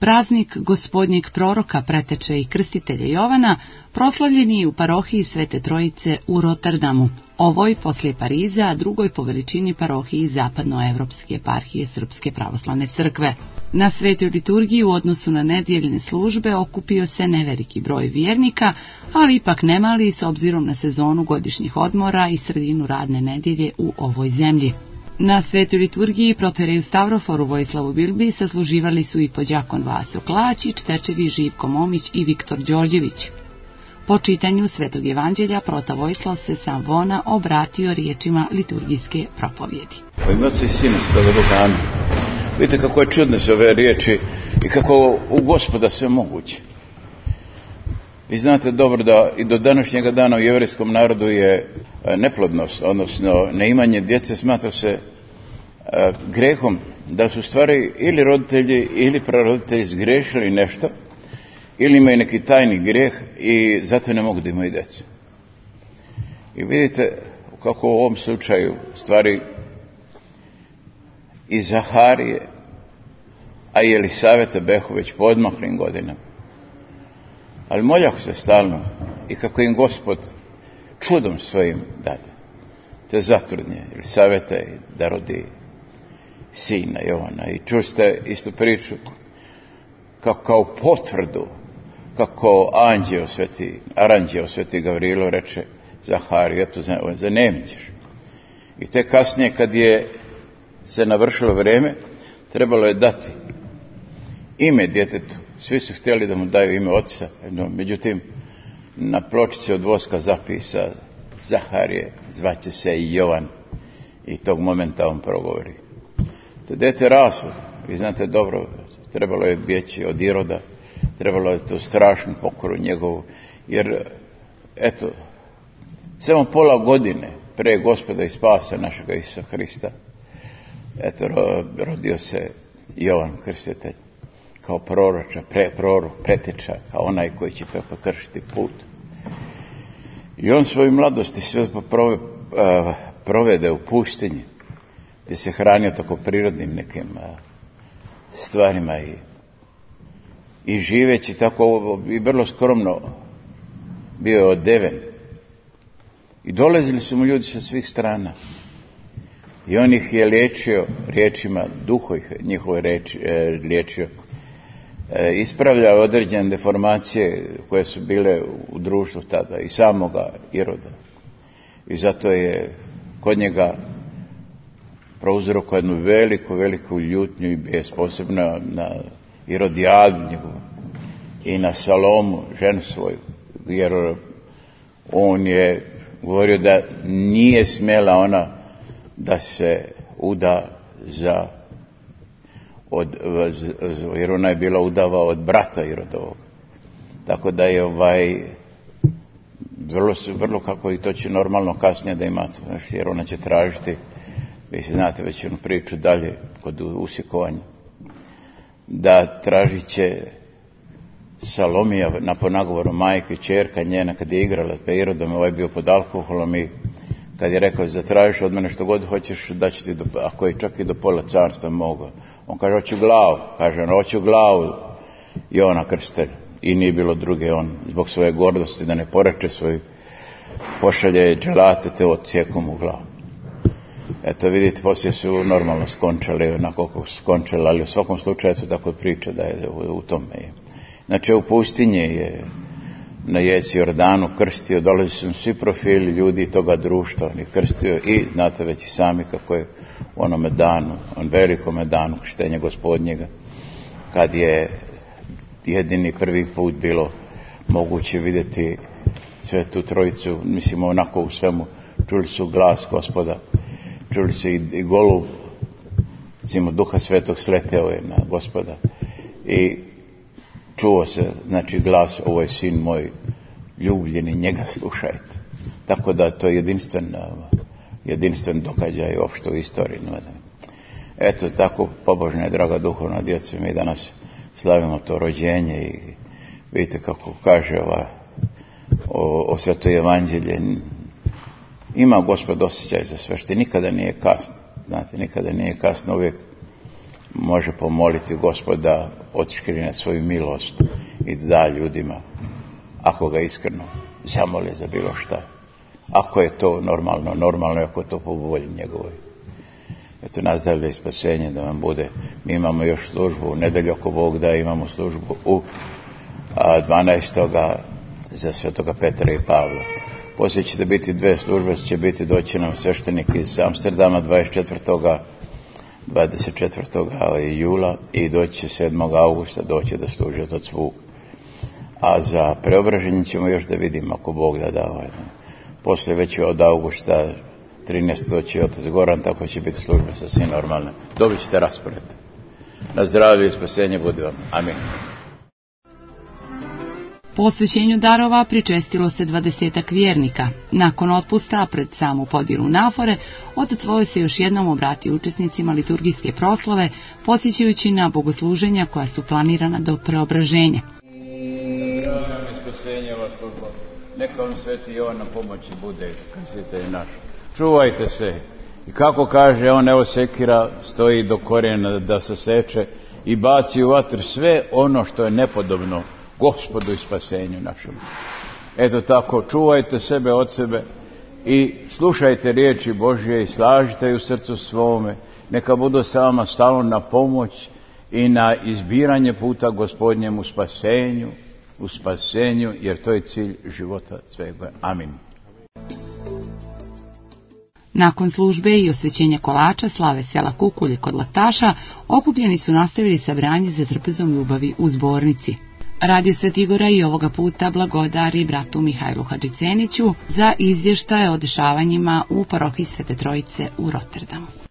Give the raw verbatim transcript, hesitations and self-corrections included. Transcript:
Praznik Gospodnjeg proroka, preteče i krstitelja Jovana proslavljen je u parohiji Svete Trojice u Rotterdamu, ovoj poslije Pariza, a drugoj po veličini parohiji zapadnoevropske eparhije Srpske pravoslavne crkve. Na svetoj liturgiji u odnosu na nedjeljne službe okupio se neveliki broj vjernika, ali ipak nemali s obzirom na sezonu godišnjih odmora i sredinu radne nedjelje u ovoj zemlji. Na svetoj liturgiji protereju Stavroforu Vojislavu Bilbi sasluživali su i podjakon Vaso Klać, Čtečevi Živko Momić i Viktor Đorđević. Po čitanju Svetog evanđelja prota Vojislav se sam Vona obratio riječima liturgijske propovjedi. U ime Otca i Sina Svetoga Duha, amin. Vidite kako je čudne su ove riječi i kako u Gospoda sve moguće. Vi znate dobro da i do današnjega dana u jevrejskom narodu je neplodnost, odnosno neimanje djece smatra se a, grehom, da su stvari ili roditelji ili praroditelji zgrešili nešto, ili imaju neki tajni grijeh i zato ne mogu da imaju djecu. I vidite kako u ovom slučaju stvari i Zaharije, a i Elisaveta behu već po odmaklim godinama. Ali moljako se stalno i kako im Gospod čudom svojim dade. Te zatrudnje Elisaveta da rodi sina Jovana. I čuli ste istu priču kako kao potvrdu kako anđeo sveti, aranđeo sveti Gavrilo reče Zahariju, eto zanemit ćeš. I te kasnije kad je se navršilo vrijeme, trebalo je dati ime djetetu. Svi su htjeli da mu daju ime oca, no, međutim na pločici od voska zapisa Zaharije, zvaće se i Jovan, i tog momenta on progovori. To dete raslo, vi znate dobro, trebalo je bjeći od Iroda, trebalo je to strašnu pokoru njegovu, jer eto, samo pola godine pre Gospoda i spasa našega Isusa Hrista, eto, rodio se Jovan Krstitelj, kao proroča, pre, prorok, preteča, kao onaj koji će pokršiti put. I on svoju mladosti sve prove, uh, provede u pustinji, gdje se hranio tako prirodnim nekim uh, stvarima i, i živeći tako i vrlo skromno bio je odeven. I dolazili su mu ljudi sa svih strana. I on ih je liječio riječima, duho ih njihove reči, e, liječio. E, ispravljao određene deformacije koje su bile u društvu tada i samoga Iroda. I zato je kod njega prouzroko jednu veliku, veliku ljutnju i bijes, posebno na Irodijadu njegovu i na Salomu, ženu svoju, jer on je govorio da nije smjela ona da se uda za od, jer ona je bila udava od brata Irodovog. Tako da je ovaj vrlo, vrlo kako i to će normalno kasnije da ima to, jer ona će tražiti, vi se znate već jednu priču dalje kod usikovanja, da tražit će Salomija na ponagovoru majke, čerka njena, kad je igrala s Irodom, ovaj bio pod alkoholom i kad je rekao zatražiš od mene što god hoćeš, da će ti, do, ako je čak i do pola carstva mogao. On kaže, hoću glavu, kaže on, hoću glavu Jovana Krstitelja. I nije bilo druge, on zbog svoje gordosti da ne poreče svoju, pošalje dželate te odsjekom u glavu. Eto vidite, poslije su normalno skončali, onako kako su skončali, ali u svakom slučaju su tako priča da je u, u tome. Znači u pustinji je na jeci Jordanu krstio, dolazi su svi profili ljudi toga društva, on je krstio i znate već i sami kako je u onome danu, on velikome danu krštenja Gospodnjega, kad je jedini prvi put bilo moguće vidjeti Svetu Trojicu, mislim onako u svemu, čuli su glas Gospoda, čuli su i, i golub, recimo Duha Svetog sleteo je na Gospoda i čuo se, znači, glas, ovo je sin moj ljubljeni, njega slušajte. Tako da to je jedinstven, jedinstven događaj uopšte u istoriji. Eto, tako, pobožna je, draga duhovna djeca, mi danas slavimo to rođenje i vidite kako kaže ova, o, o Sveto evanđelje. Ima Gospod osjećaj za sve, što nikada nije kasno. Znate, nikada nije kasno, uvijek može pomoliti Gospoda otškrine svoju milost i da ljudima, ako ga iskreno zamole za bilo šta. Ako je to normalno, normalno je ako je to po volji njegovoj. Eto, nazdravlja i spasenje da vam bude. Mi imamo još službu u nedelju, ako Bog da, imamo službu u dvanaestoga za svetoga Petra i Pavla. Poslije će biti dve službe, će biti doći nam sveštenik iz Amsterdama dvadeset četvrtoga dvadeset četvrtoga jula i doći će sedmog augusta doći da služi od svog. A za preobraženje ćemo još da vidimo ako Bog da da. Poslije već od augusta trinaestog doći otac Goran, tako će biti služba sasvim normalna. Dobit ćete raspored. Na zdravlje i spasenje budi vam. Amin. Po osvećenju darova pričestilo se dvadesetak vjernika. Nakon otpusta, pred samu podjelu nafore, otac Voje se još jednom obratio učesnicima liturgijske proslave, podsjećajući na bogosluženja koja su planirana do preobraženja. Zdravlje i spasenje ova služba. Neka vam sveti Jovan na pomoći bude, krstitelj naš. Čuvajte se. I kako kaže on, evo sekira stoji do korijena da se seče i baci u vatru sve ono što je nepodobno Gospodu i spasenju našem. Eto tako, čuvajte sebe od sebe i slušajte riječi Božje i slažite u srcu svome. Neka budu sa vama stalno na pomoć i na izbiranje puta Gospodnjem u spasenju, u spasenju, jer to je cilj života svega. Amin. Nakon službe i osvećenja kolača slave sela Kukulje kod Laktaša, okupljeni su nastavili sabranje za trpezom ljubavi u zbornici. Radio Sveti Igora i ovoga puta blagodari bratu Mihajlu Hadžiceniću za izvještaje o dešavanjima u parohiji Svete Trojice u Rotterdamu.